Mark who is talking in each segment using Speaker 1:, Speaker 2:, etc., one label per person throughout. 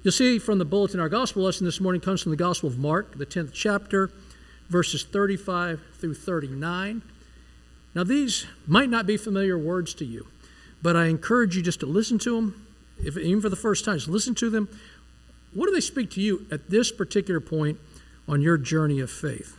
Speaker 1: You'll see from the bulletin, our gospel lesson this morning comes from the Gospel of Mark, the 10th chapter, verses 35 through 39. Now, these might not be familiar words to you, but I encourage you just to listen to them, even for the first time. Just listen to them. What do they speak to you at this particular point on your journey of faith?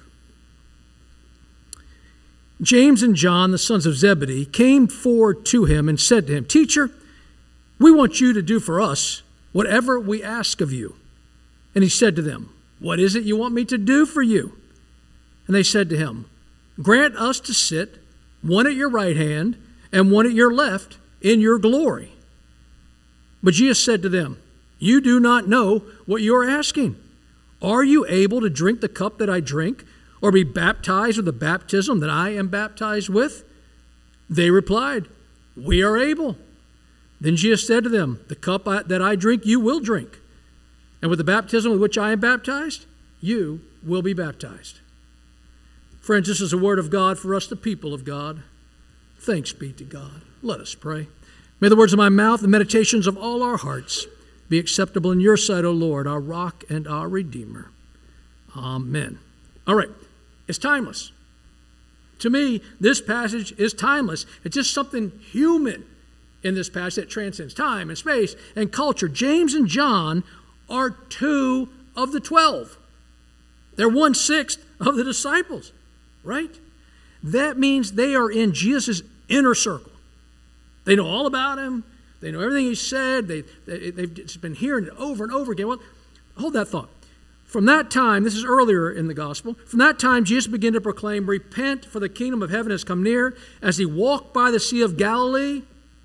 Speaker 1: James and John, the sons of Zebedee, came forward to him and said to him, "Teacher, we want you to do for us whatever we ask of you." And he said to them, "What is it you want me to do for you?" And they said to him, "Grant us to sit, one at your right hand and one at your left, in your glory." But Jesus said to them, "You do not know what you are asking. Are you able to drink the cup that I drink, or be baptized with the baptism that I am baptized with?" They replied, "We are able." Then Jesus said to them, "The cup that I drink, you will drink. And with the baptism with which I am baptized, you will be baptized." Friends, this is a word of God for us, the people of God. Thanks be to God. Let us pray. May the words of my mouth, the meditations of all our hearts, be acceptable in your sight, O Lord, our rock and our redeemer. Amen. All right, it's timeless. To me, this passage is timeless. It's just something human in this passage that transcends time and space and culture. James and John are 2 of the 12. They're 1/6 of the disciples, right? That means they are in Jesus' inner circle. They know all about him. They know everything he said. They've just been hearing it over and over again. Well, hold that thought. From that time, this is earlier in the gospel, from that time Jesus began to proclaim, "Repent, for the kingdom of heaven has come near." As he walked by the Sea of Galilee,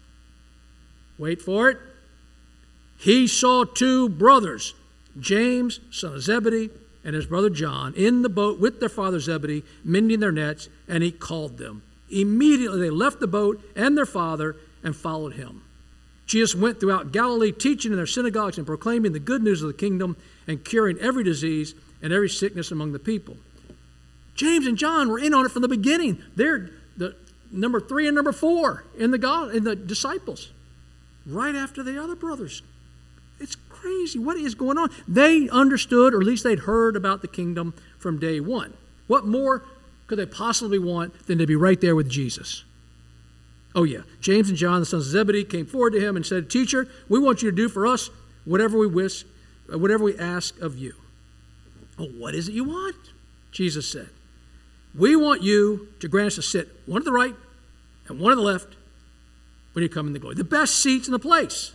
Speaker 1: wait for it, he saw 2 brothers, James, son of Zebedee, and his brother John, in the boat with their father Zebedee, mending their nets, and he called them. Immediately they left the boat and their father and followed him. Jesus went throughout Galilee, teaching in their synagogues and proclaiming the good news of the kingdom and curing every disease and every sickness among the people. James and John were in on it from the beginning. They're the number 3 and number 4 in the disciples, right after the other brothers. It's crazy. What is going on? They understood, or at least they'd heard about the kingdom from day one. What more could they possibly want than to be right there with Jesus? Oh yeah, James and John, the sons of Zebedee, came forward to him and said, "Teacher, we want you to do for us whatever we ask of you." "Oh, what is it you want?" Jesus said. "We want you to grant us to sit one at the right and one at the left when you come in the glory." The best seats in the place.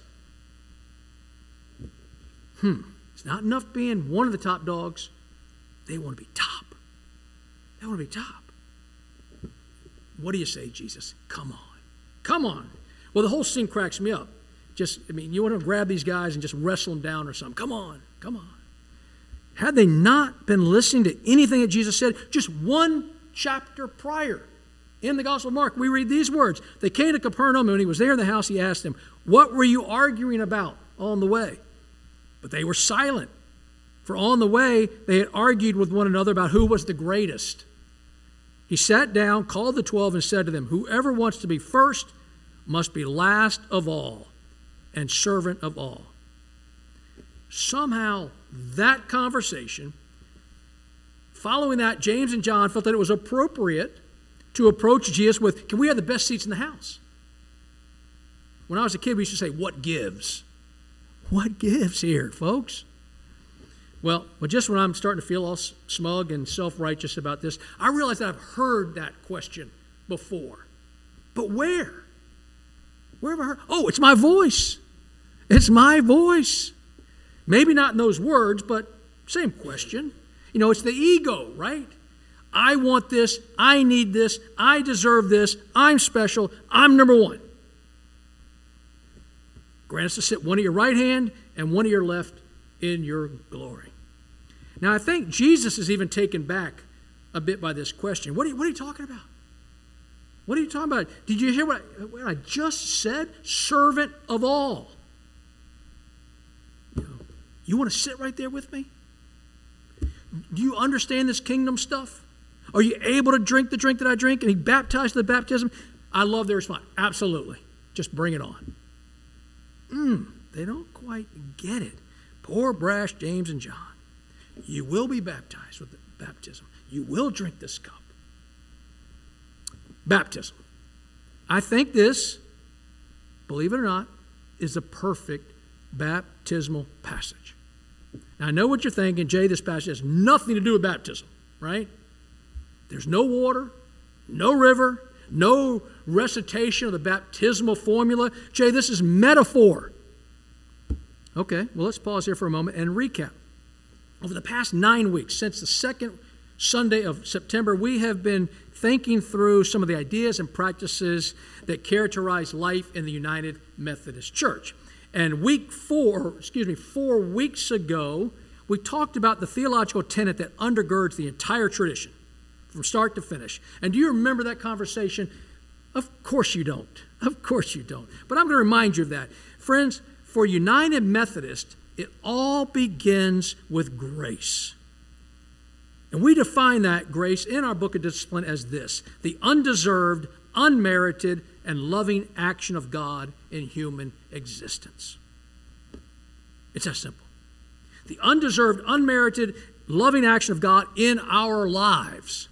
Speaker 1: It's not enough being one of the top dogs. They want to be top. They want to be top. What do you say, Jesus? Come on. Come on. Well, the whole scene cracks me up. You want to grab these guys and just wrestle them down or something. Come on. Come on. Had they not been listening to anything that Jesus said, just one chapter prior in the Gospel of Mark, we read these words. They came to Capernaum, and when he was there in the house, he asked them, "What were you arguing about on the way?" But they were silent, for on the way they had argued with one another about who was the greatest. He sat down, called the 12, and said to them, "Whoever wants to be first must be last of all and servant of all." Somehow that conversation, following that, James and John felt that it was appropriate to approach Jesus with, "Can we have the best seats in the house?" When I was a kid, we used to say, "What gives?" What gives here, folks? Well, just when I'm starting to feel all smug and self-righteous about this, I realize that I've heard that question before. But where? Where have I heard? Oh, it's my voice. It's my voice. Maybe not in those words, but same question. It's the ego, right? I want this. I need this. I deserve this. I'm special. I'm number one. Grant us to sit one at your right hand and one at your left in your glory. Now, I think Jesus is even taken back a bit by this question. What are you talking about? What are you talking about? Did you hear what I just said? Servant of all. You want to sit right there with me? Do you understand this kingdom stuff? Are you able to drink the drink that I drink and be baptized with the baptism? I love their response. Absolutely. Just bring it on. They don't quite get it. Poor brash James and John. You will be baptized with the baptism. You will drink this cup. Baptism. I think this, believe it or not, is the perfect baptismal passage. Now, I know what you're thinking. Jay, this passage has nothing to do with baptism, right? There's no water, no river, no recitation of the baptismal formula. Jay, this is metaphor. Okay, well, let's pause here for a moment and recap. Over the past 9 weeks, since the second Sunday of September, we have been thinking through some of the ideas and practices that characterize life in the United Methodist Church. And 4 weeks ago, we talked about the theological tenet that undergirds the entire tradition from start to finish. And do you remember that conversation? Of course you don't. Of course you don't. But I'm going to remind you of that. Friends, for United Methodist, it all begins with grace. And we define that grace in our book of discipline as this: the undeserved, unmerited, and loving action of God in human existence. It's that simple. The undeserved, unmerited, loving action of God in our lives.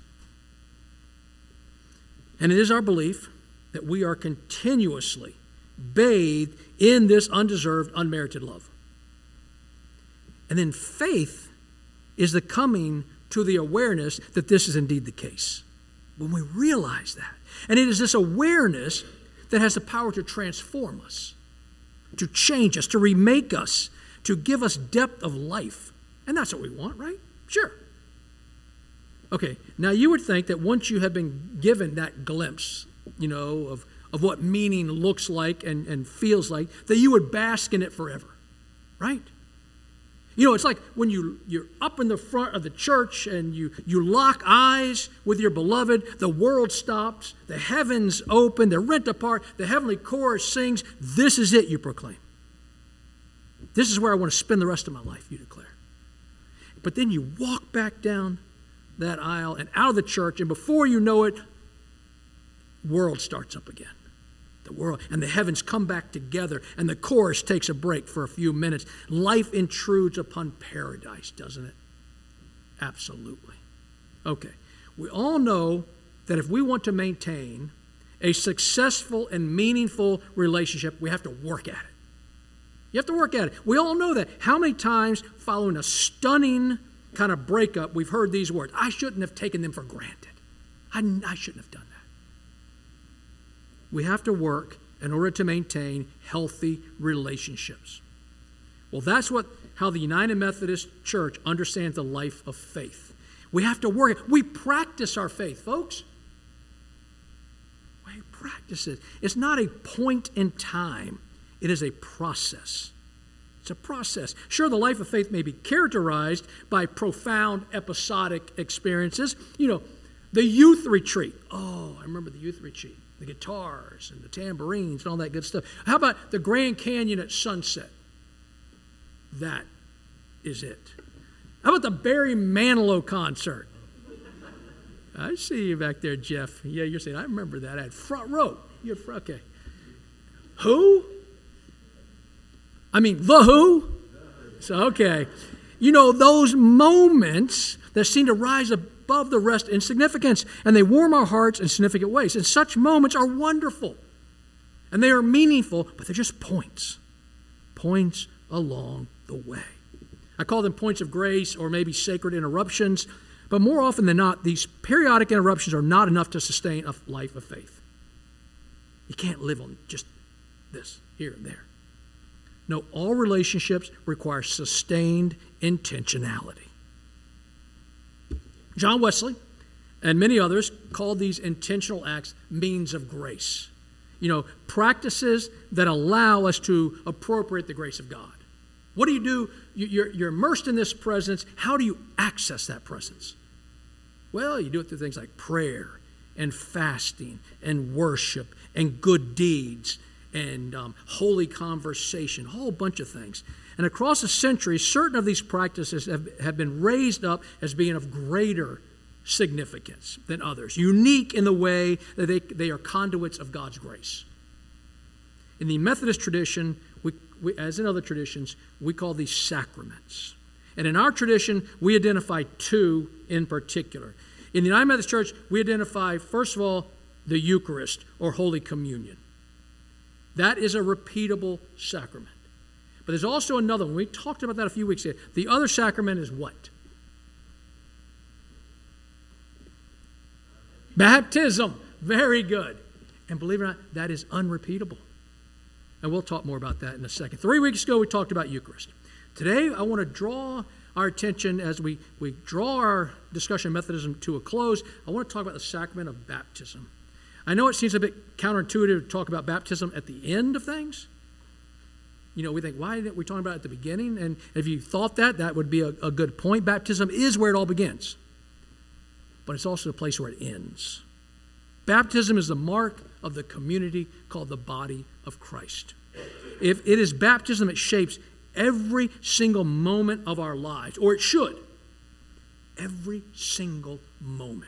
Speaker 1: And it is our belief that we are continuously bathed in this undeserved, unmerited love. And then faith is the coming to the awareness that this is indeed the case. When we realize that. And it is this awareness that has the power to transform us, to change us, to remake us, to give us depth of life. And that's what we want, right? Sure. Okay, now you would think that once you have been given that glimpse, of what meaning looks like and feels like, that you would bask in it forever, right? It's like when you're up in the front of the church and you lock eyes with your beloved, the world stops, the heavens open, they're rent apart, the heavenly chorus sings, this is it, you proclaim. This is where I want to spend the rest of my life, you declare. But then you walk back down that aisle and out of the church, and before you know it, world starts up again. The world and the heavens come back together, and the chorus takes a break for a few minutes. Life intrudes upon paradise, doesn't it? Absolutely. Okay. We all know that if we want to maintain a successful and meaningful relationship, we have to work at it. You have to work at it. We all know that. How many times following a stunning kind of breakup, we've heard these words: I shouldn't have taken them for granted. I shouldn't have done that. We have to work in order to maintain healthy relationships. Well, that's how the United Methodist Church understands the life of faith. We have to work. We practice our faith, folks. We practice it. It's not a point in time. It is a process. It's a process. Sure, the life of faith may be characterized by profound episodic experiences. The youth retreat. Oh, I remember the youth retreat. The guitars and the tambourines and all that good stuff. How about the Grand Canyon at sunset? That is it. How about the Barry Manilow concert? I see you back there, Jeff. Yeah, you're saying, I remember that. I had front row. Okay. Who? The Who? So, okay. Those moments that seem to rise above the rest in significance, and they warm our hearts in significant ways. And such moments are wonderful, and they are meaningful, but they're just points along the way. I call them points of grace or maybe sacred interruptions, but more often than not, these periodic interruptions are not enough to sustain a life of faith. You can't live on just this, here and there. No, all relationships require sustained intentionality. John Wesley and many others called these intentional acts means of grace. Practices that allow us to appropriate the grace of God. What do you do? You're immersed in this presence. How do you access that presence? Well, you do it through things like prayer and fasting and worship and good deeds and holy conversation, a whole bunch of things. And across the centuries, certain of these practices have been raised up as being of greater significance than others, unique in the way that they are conduits of God's grace. In the Methodist tradition, we, as in other traditions, we call these sacraments. And in our tradition, we identify two in particular. In the United Methodist Church, we identify, first of all, the Eucharist or Holy Communion. That is a repeatable sacrament. But there's also another one. We talked about that a few weeks ago. The other sacrament is what? Baptism. Very good. And believe it or not, that is unrepeatable. And we'll talk more about that in a second. 3 weeks ago, we talked about Eucharist. Today, I want to draw our attention as we draw our discussion of Methodism to a close. I want to talk about the sacrament of baptism. I know it seems a bit counterintuitive to talk about baptism at the end of things. You know, we think, why didn't we talk about it at the beginning? And if you thought that, that would be a good point. Baptism is where it all begins. But it's also the place where it ends. Baptism is the mark of the community called the body of Christ. If it is baptism, it shapes every single moment of our lives, or it should. Every single moment.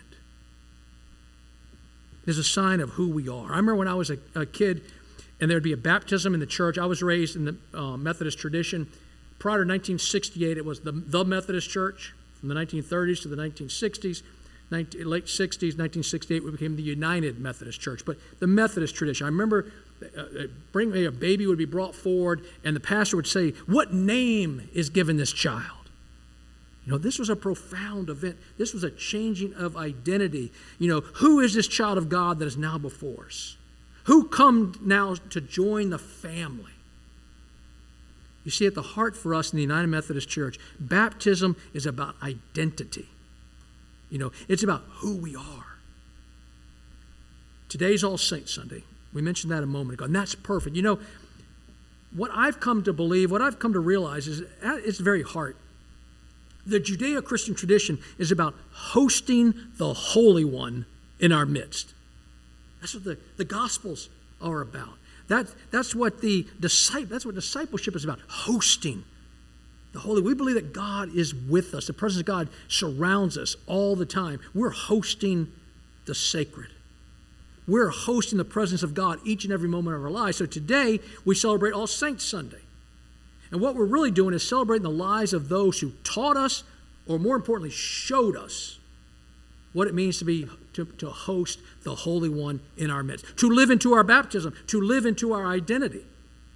Speaker 1: It is a sign of who we are. I remember when I was a kid, and there would be a baptism in the church. I was raised in the Methodist tradition. Prior to 1968, it was the Methodist Church. From the 1930s to the 1960s, late 60s, 1968, we became the United Methodist Church. But the Methodist tradition, I remember a baby would be brought forward, and the pastor would say, what name is given this child? You know, this was a profound event. This was a changing of identity. You know, who is this child of God that is now before us? Who come now to join the family? You see, at the heart for us in the United Methodist Church, baptism is about identity. You know, it's about who we are. Today's All Saints Sunday. We mentioned that a moment ago, and that's perfect. You know, what I've come to believe, what I've come to realize is at its very heart, the Judeo-Christian tradition is about hosting the Holy One in our midst. That's what the Gospels are about. That's what discipleship is about, hosting the Holy. We believe that God is with us. The presence of God surrounds us all the time. We're hosting the sacred. We're hosting the presence of God each and every moment of our lives. So today, we celebrate All Saints Sunday. And what we're really doing is celebrating the lives of those who taught us, or more importantly, showed us what it means to host the Holy One in our midst, to live into our baptism, to live into our identity.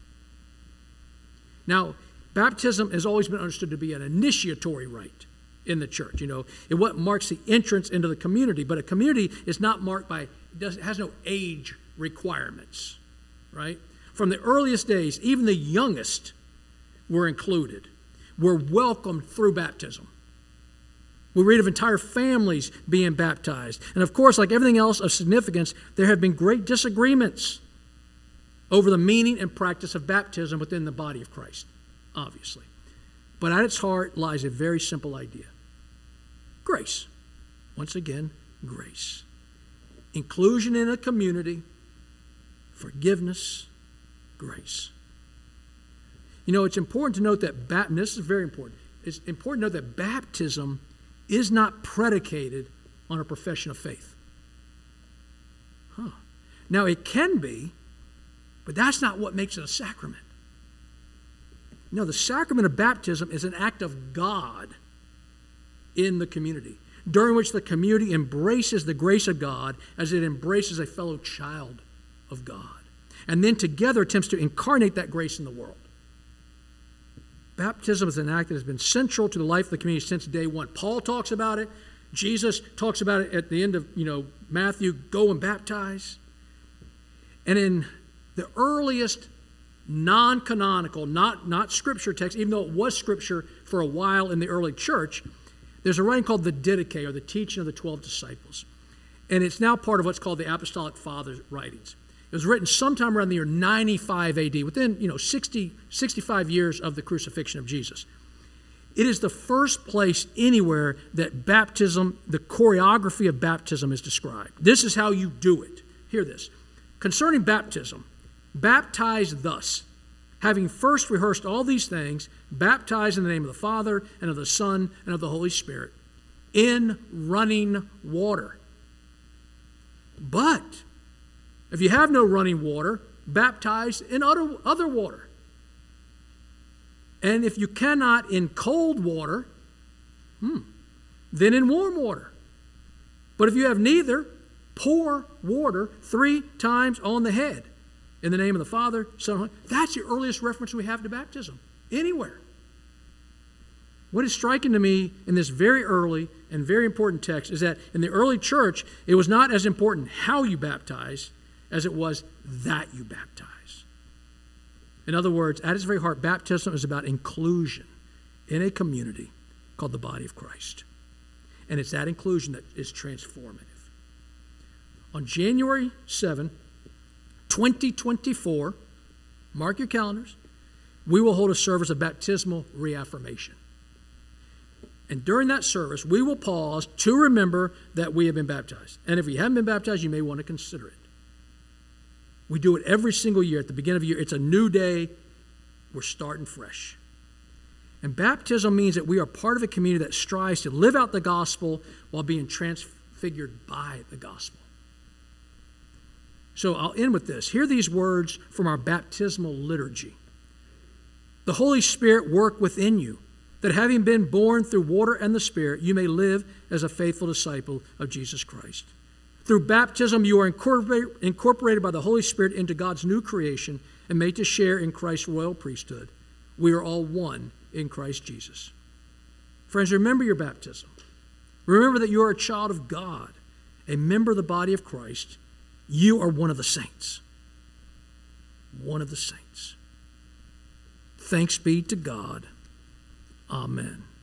Speaker 1: Now, baptism has always been understood to be an initiatory rite in the church. You know, what marks the entrance into the community. But a community is not marked by, it has no age requirements, right? From the earliest days, even the youngest were included, were welcomed through baptism. We read of entire families being baptized. And of course, like everything else of significance, there have been great disagreements over the meaning and practice of baptism within the body of Christ, obviously. But at its heart lies a very simple idea. Grace. Once again, grace. Inclusion in a community, forgiveness, grace. You know, it's important to note that, and this is very important, it's important to note that baptism is not predicated on a profession of faith. Now, it can be, but that's not what makes it a sacrament. No, the sacrament of baptism is an act of God in the community, during which the community embraces the grace of God as it embraces a fellow child of God, and then together attempts to incarnate that grace in the world. Baptism is an act that has been central to the life of the community since day one. Paul talks about it. Jesus talks about it at the end of, Matthew, go and baptize. And in the earliest non-canonical, not scripture text, even though it was scripture for a while in the early church, there's a writing called the Didache, or the Teaching of the 12 Disciples. And it's now part of what's called the Apostolic Fathers' writings. It was written sometime around the year 95 AD, within 65 years of the crucifixion of Jesus. It is the first place anywhere that baptism, the choreography of baptism is described. This is how you do it. Hear this. Concerning baptism, baptize thus, having first rehearsed all these things, baptize in the name of the Father and of the Son and of the Holy Spirit, in running water. But if you have no running water, baptize in other water. And if you cannot in cold water, then in warm water. But if you have neither, pour water 3 times on the head. In the name of the Father, Son, and Holy Spirit. That's the earliest reference we have to baptism. Anywhere. What is striking to me in this very early and very important text is that in the early church, it was not as important how you baptize as it was that you baptize. In other words, at its very heart, baptism is about inclusion in a community called the body of Christ. And it's that inclusion that is transformative. On January 7, 2024, mark your calendars, we will hold a service of baptismal reaffirmation. And during that service, we will pause to remember that we have been baptized. And if you haven't been baptized, you may want to consider it. We do it every single year at the beginning of the year. It's a new day. We're starting fresh. And baptism means that we are part of a community that strives to live out the gospel while being transfigured by the gospel. So I'll end with this. Hear these words from our baptismal liturgy. The Holy Spirit work within you, that having been born through water and the Spirit, you may live as a faithful disciple of Jesus Christ. Through baptism, you are incorporated by the Holy Spirit into God's new creation and made to share in Christ's royal priesthood. We are all one in Christ Jesus. Friends, remember your baptism. Remember that you are a child of God, a member of the body of Christ. You are one of the saints. One of the saints. Thanks be to God. Amen.